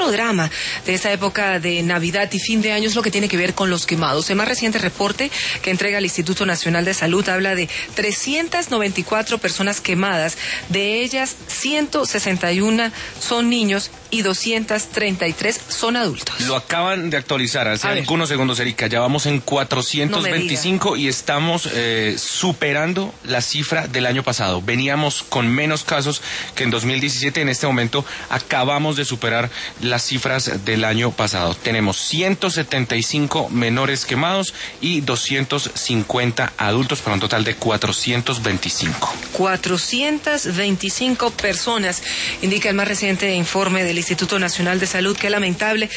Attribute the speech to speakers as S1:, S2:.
S1: otro drama de esta época de Navidad y fin de año es lo que tiene que ver con los quemados. El más reciente reporte que entrega el Instituto Nacional de Salud habla de 394 personas quemadas, de ellas 161 son niños y 233 son adultos.
S2: Lo acaban de actualizar hace algunos segundos, Erika. Ya vamos en 425 y estamos superando la cifra del año pasado. Veníamos con menos casos que en 2017. En este momento acabamos de superar las cifras del año pasado. Tenemos 175 menores quemados y 250 adultos para un total de 425.
S1: 425 personas, indica el más reciente informe del Instituto Nacional de Salud. Qué lamentable